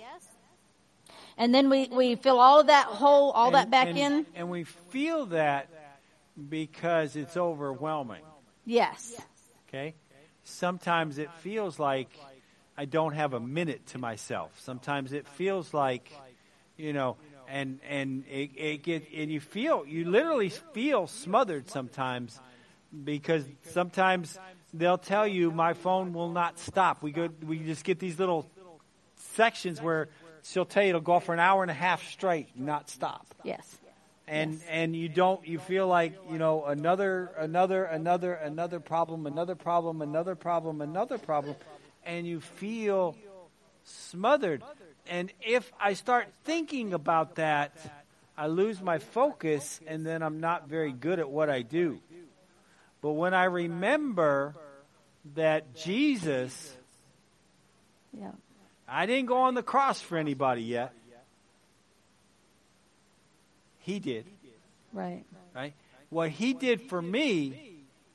And then we, we fill all of that hole, all and, that back and, in? And we feel that because it's overwhelming. Yes. Okay? Sometimes it feels like I don't have a minute to myself. Sometimes it feels like, you know, and and it, it get and you feel, you literally feel smothered sometimes, because sometimes they'll tell you my phone will not stop. We go, we just get these little sections where she'll tell you it'll go for an hour and a half straight, not stop. Yes. And yes. and you don't, you feel like, you know, another another another another problem, another problem, another problem, another problem, and you feel smothered. And if I start thinking about that, I lose my focus, and then I'm not very good at what I do. But when I remember that Jesus, yeah. I didn't go on the cross for anybody yet. He did. Right. Right? What he did for me,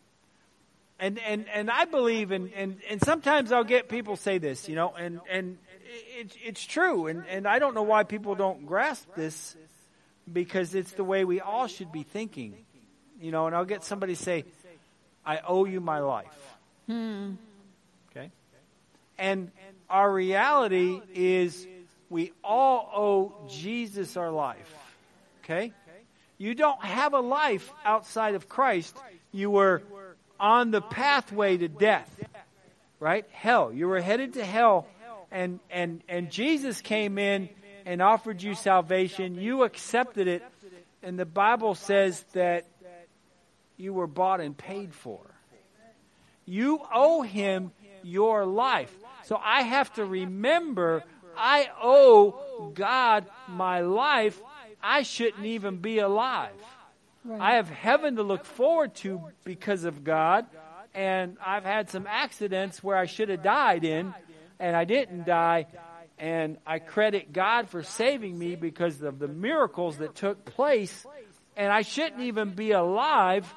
and and, and I believe, in, and, and sometimes I'll get people say this, you know, and, and it, it's true, and, and I don't know why people don't grasp this, because it's the way we all should be thinking. You know, and I'll get somebody say, I owe you my life. Hmm. Okay? And our reality is we all owe Jesus our life. Okay? You don't have a life outside of Christ. You were on the pathway to death. Right? Hell. You were headed to hell. And, and, and Jesus came in and offered you salvation. You accepted it. And the Bible says that you were bought and paid for. You owe him your life. So I have to remember I owe God my life. I shouldn't even be alive. Right. I have heaven to look forward to because of God. And I've had some accidents where I should have died in, and I didn't die. And I credit God for saving me because of the miracles that took place. And I shouldn't even be alive.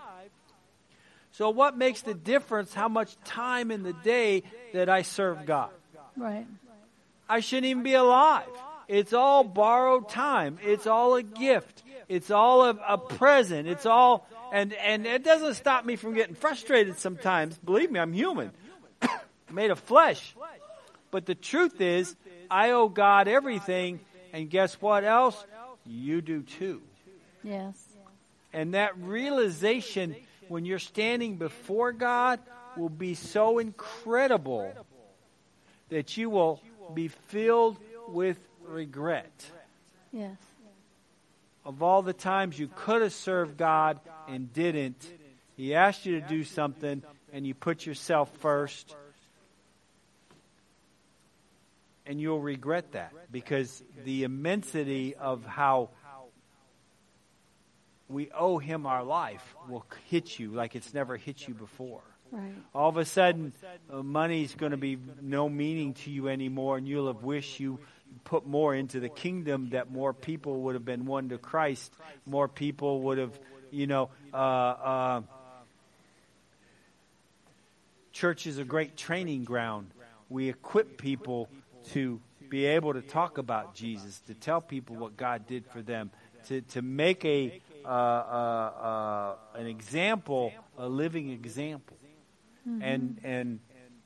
So what makes the difference how much time in the day that I serve God? Right. I shouldn't even be alive. It's all borrowed time. It's all a gift. It's all a, a present. It's all, and, and it doesn't stop me from getting frustrated sometimes. Believe me, I'm human. Made of flesh. But the truth is, I owe God everything, and guess what else? You do too. Yes. And that realization when you're standing before God will be so incredible that you will be filled with regret. Yes. of all the times you could have served God and didn't, He asked you to do something and you put yourself first, and you'll regret that, because the immensity of how we owe Him our life will hit you like it's never hit you before. Right. All of a sudden, uh, money's going to be no meaning to you anymore, and you'll have wished you put more into the kingdom, that more people would have been won to Christ. More people would have, you know, uh, uh, church is a great training ground. We equip people to be able to talk about Jesus, to tell people what God did for them, to, to make a uh, uh, uh, an example, a living example. Mm-hmm. And and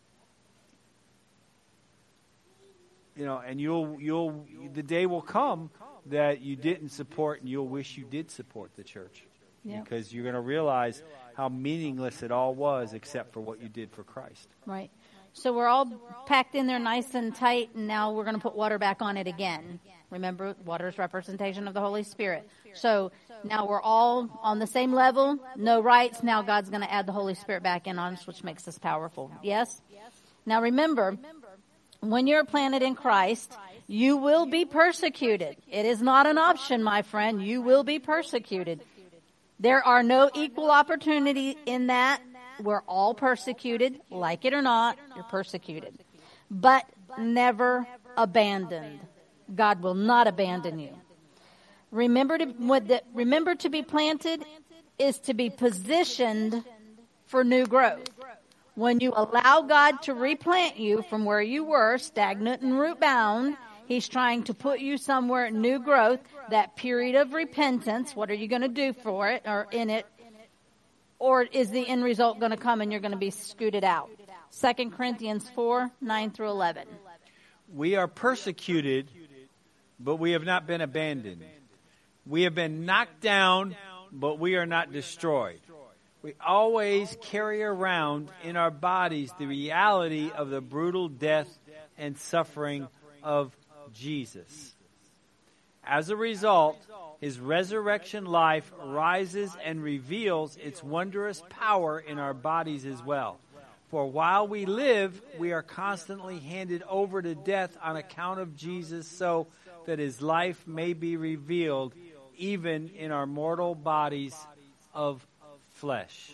you know, and you'll you'll the day will come that you didn't support, and you'll wish you did support the church. Yep. Because you're going to realize how meaningless it all was, except for what you did for Christ. Right. So we're all packed in there nice and tight, and now we're going to put water back on it again. Remember, water is representation of the Holy Spirit. So now we're all on the same level, no rights. Now God's going to add the Holy Spirit back in on us, which makes us powerful. Yes? Now remember, when you're planted in Christ, you will be persecuted. It is not an option, my friend. You will be persecuted. There are no equal opportunity in that. We're all persecuted. Like it or not, you're persecuted. But never abandoned. God will not abandon you. Remember to, remember to be planted is to be positioned for new growth. When you allow God to replant you from where you were, stagnant and root bound, He's trying to put you somewhere new growth. That period of repentance, what are you going to do for it or in it? Or is the end result going to come and you're going to be scooted out? Second Corinthians four, nine through eleven. We are persecuted, but we have not been abandoned. We have been knocked down, but we are not destroyed. We always carry around in our bodies the reality of the brutal death and suffering of Jesus. As a result, His resurrection life rises and reveals its wondrous power in our bodies as well. For while we live, we are constantly handed over to death on account of Jesus, so that His life may be revealed even in our mortal bodies of flesh.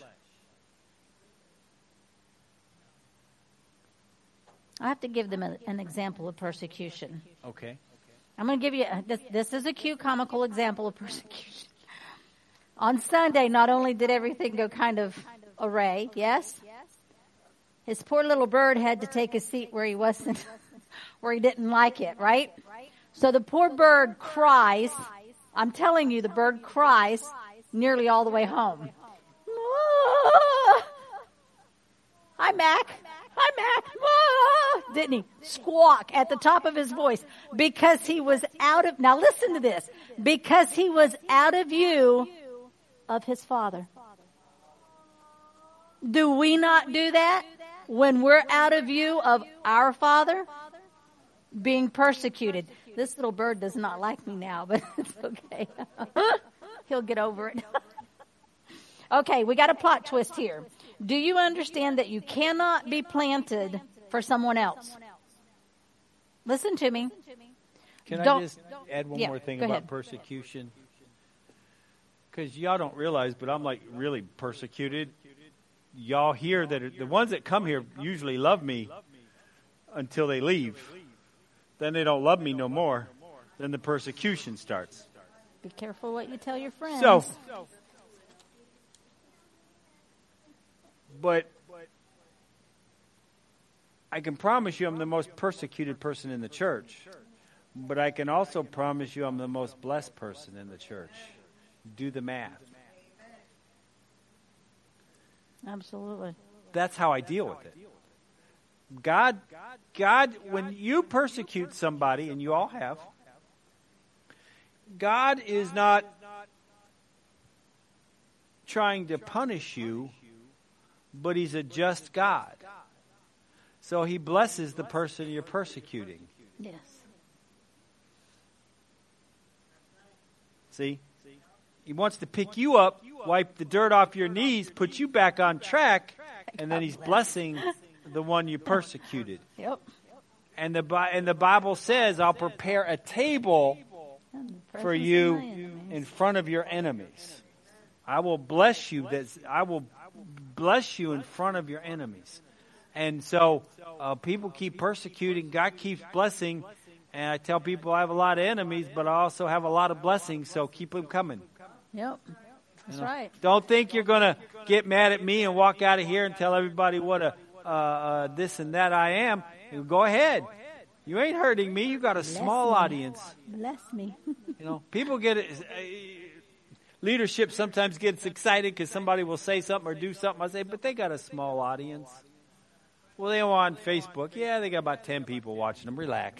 I have to give them a, an example of persecution. Okay. I'm going to give you, a, this, this is a cute comical example of persecution. On Sunday, not only did everything go kind of array, yes? His poor little bird had to take a seat where he wasn't, where he didn't like it, right? So the poor bird cries. I'm telling you, the bird cries nearly all the way home. Hi, Mac. Hi, Mac. Ah! Didn't he? Squawk at the top of his voice because he was out of, now listen to this, because he was out of view of his Father. Do we not do that when we're out of view of our Father? Being persecuted. This little bird does not like me now, but it's okay. He'll get over it. Okay, we got a plot twist here. Do you understand that you cannot be planted for someone else? Listen to me. Can Don't, I just add one yeah, more thing go about ahead. persecution? Because y'all don't realize, but I'm like really persecuted. Y'all here that are, the ones that come here usually love me until they leave. Then they don't love me no more. Then the persecution starts. Be careful what you tell your friends. So, but I can promise you I'm the most persecuted person in the church. But I can also promise you I'm the most blessed person in the church. Do the math. Absolutely. That's how I deal with it. God, God, when you persecute somebody, and you all have, God is not trying to punish you, but He's a just God. So He blesses the person you're persecuting. Yes. See? He wants to pick you up, wipe the dirt off your knees, put you back on track, and then he's blessing the one you persecuted. Yep. And the and the Bible says, I'll prepare a table for you in front of your enemies. I will bless you. That I will bless you in front of your enemies. And so uh, people keep persecuting. God keeps blessing. And I tell people I have a lot of enemies, but I also have a lot of blessings. So keep them coming. Yep. That's you know? right. Don't think you're going to get mad at me and walk out of here and tell everybody what a uh, uh, this and that I am. Go ahead. You ain't hurting me. You got a Bless small me. audience. Bless me. You know, people get it. Uh, leadership sometimes gets excited because somebody will say something or do something. I say, but they got a small audience. Well, they are on Facebook. Yeah, they got about ten people watching them. Relax.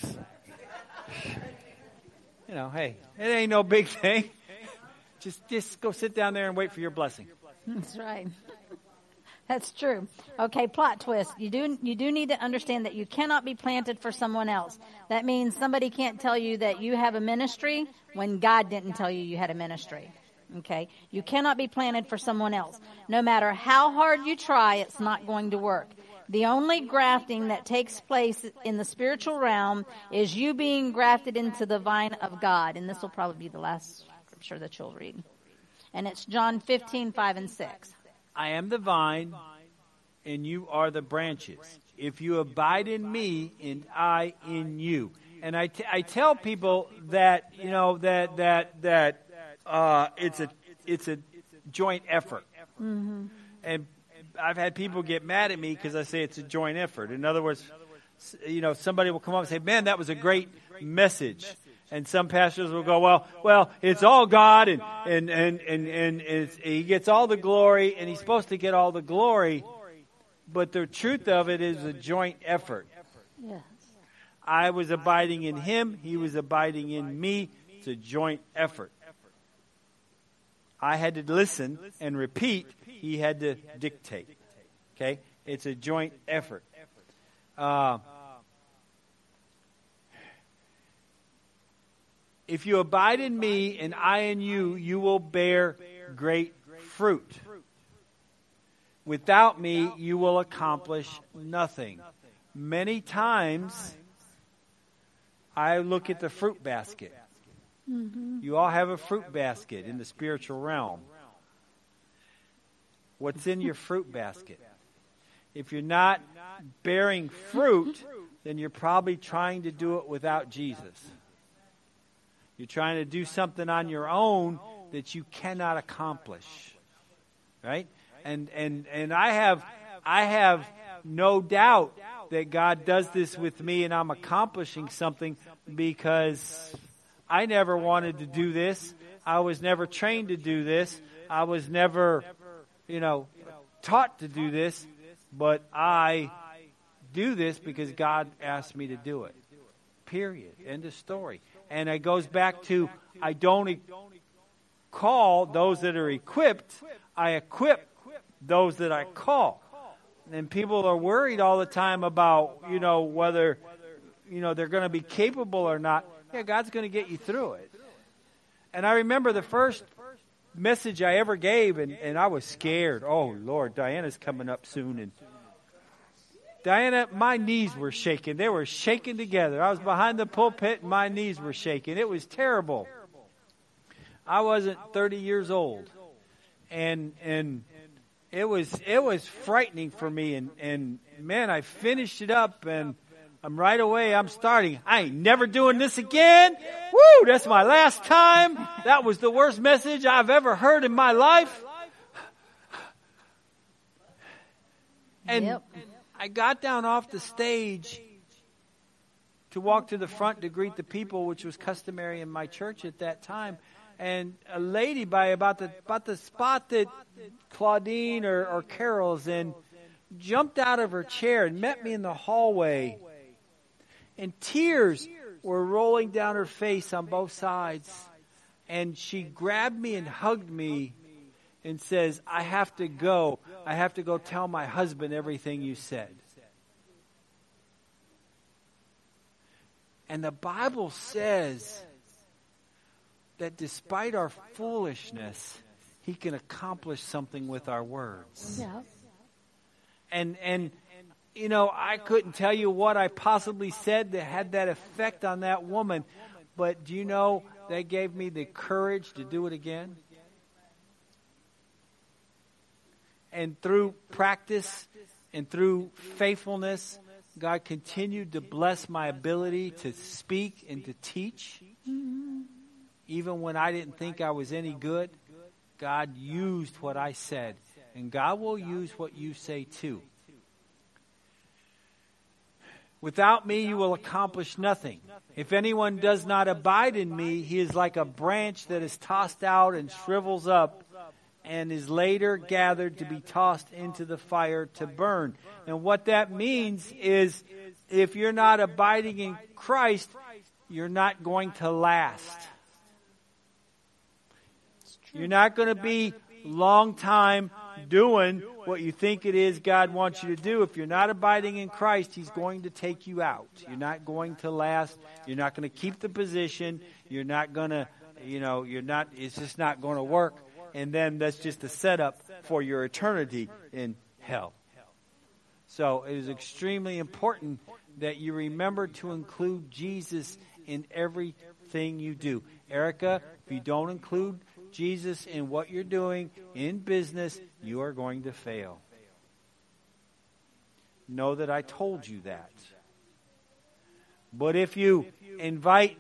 You know, hey, it ain't no big thing. Just, just go sit down there and wait for your blessing. That's right. That's true. Okay, plot twist. You do you do need to understand that you cannot be planted for someone else. That means somebody can't tell you that you have a ministry when God didn't tell you you had a ministry. Okay? You cannot be planted for someone else. No matter how hard you try, it's not going to work. The only grafting that takes place in the spiritual realm is you being grafted into the vine of God. And this will probably be the last scripture that you'll read. And it's John fifteen, five and six. I am the vine, and you are the branches. If you abide in me, and I in you. And I, t- I tell people that, you know, that that that uh, it's a it's a joint effort. Mm-hmm. And I've had people get mad at me because I say it's a joint effort. In other words, you know, somebody will come up and say, "Man, that was a great message." And some pastors will go, well, well, it's all God, and and and and, and it's, he gets all the glory, and he's supposed to get all the glory. But the truth of it is a joint effort. Yes. I was abiding in him. He was abiding in me. It's a joint effort. I had to listen and repeat. He had to dictate. Okay? It's a joint effort. Uh, If you abide in me and I in you, you will bear great fruit. Without me, you will accomplish nothing. Many times, I look at the fruit basket. Mm-hmm. You all have a fruit basket in the spiritual realm. What's in your fruit basket? If you're not bearing fruit, then you're probably trying to do it without Jesus. You're trying to do something on your own that you cannot accomplish, right? And and and I have I have no doubt that God does this with me, and I'm accomplishing something because I never wanted to do this. I was never trained to do this. I was never, you know, taught to do this, but I do this because God asked me to do it. Period. End of story. And it goes back to, I don't e- call those that are equipped. I equip those that I call. And people are worried all the time about, you know, whether, you know, they're going to be capable or not. Yeah, God's going to get you through it. And I remember the first message I ever gave, and, and I was scared. Oh, Lord, Diana's coming up soon, and Diana, my knees were shaking. They were shaking together. I was behind the pulpit and my knees were shaking. It was terrible. I wasn't thirty years old. And and it was it was frightening for me, and, and man, I finished it up, and I'm right away I'm starting. I ain't never doing this again. Woo, that's my last time. That was the worst message I've ever heard in my life. And Yep. I got down off the stage to walk to the front to greet the people, which was customary in my church at that time. And a lady by about the about the spot that Claudine or, or Carol's in jumped out of her chair and met me in the hallway. And tears were rolling down her face on both sides. And she grabbed me and hugged me and says, I have to go. I have to go tell my husband everything you said. And the Bible says, that despite our foolishness, he can accomplish something with our words. Yeah. And, and, you know, I couldn't tell you what I possibly said that had that effect on that woman. But do you know, that gave me the courage to do it again? And through practice and through faithfulness, God continued to bless my ability to speak and to teach. Mm-hmm. Even when I didn't think I was any good, God used what I said. And God will use what you say too. Without me, you will accomplish nothing. If anyone does not abide in me, he is like a branch that is tossed out and shrivels up and is later gathered to be tossed into the fire to burn. And what that means is, if you're not abiding in Christ, you're not going to last. You're not going to be long time doing what you think it is God wants you to do. If you're not abiding in Christ, He's going to take you out. You're not going to last. You're not going to keep the position. You're not going to, you know, you're not, it's just not going to work. And then that's just a setup for your eternity in hell. So it is extremely important that you remember to include Jesus in everything you do. Erica, if you don't include Jesus in what you're doing in business, you are going to fail. Know that I told you that. But if you invite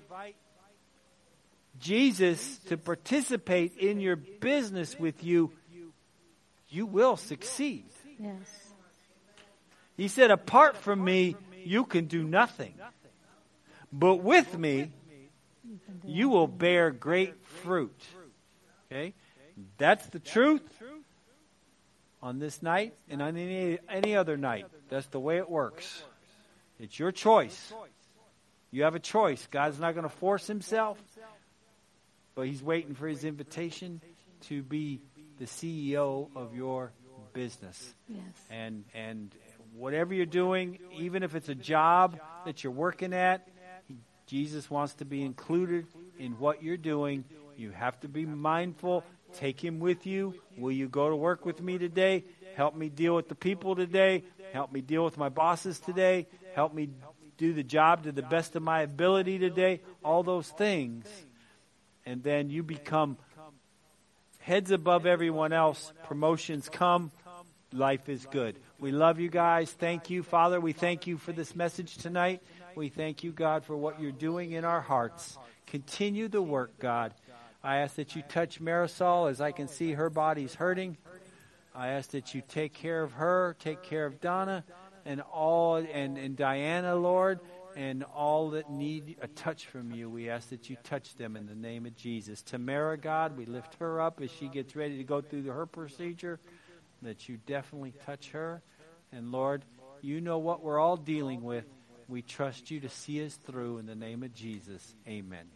Jesus to participate in your business with you, you will succeed. Yes. He said, apart from me, you can do nothing. But with me, you will bear great fruit. Okay? That's the truth on this night and on any, any other night. That's the way it works. It's your choice. You have a choice. God's not going to force Himself, but He's waiting for His invitation to be the C E O of your business. Yes. And and whatever you're doing, even if it's a job that you're working at, Jesus wants to be included in what you're doing. You have to be mindful. Take Him with you. Will you go to work with me today? Help me deal with the people today. Help me deal with my bosses today. Help me do the job to the best of my ability today. All those things. And then you become heads above everyone else. Promotions come. Life is good. We love you guys. Thank you, Father. We thank you for this message tonight. We thank you, God, for what you're doing in our hearts. Continue the work, God. I ask that you touch Marisol as I can see her body's hurting. I ask that you take care of her, take care of Donna and all and, and Diana, Lord, and all that need a touch from you. We ask that you touch them in the name of Jesus. Tamara, God, we lift her up as she gets ready to go through her procedure, that you definitely touch her. And Lord, you know what we're all dealing with. We trust you to see us through in the name of Jesus. Amen.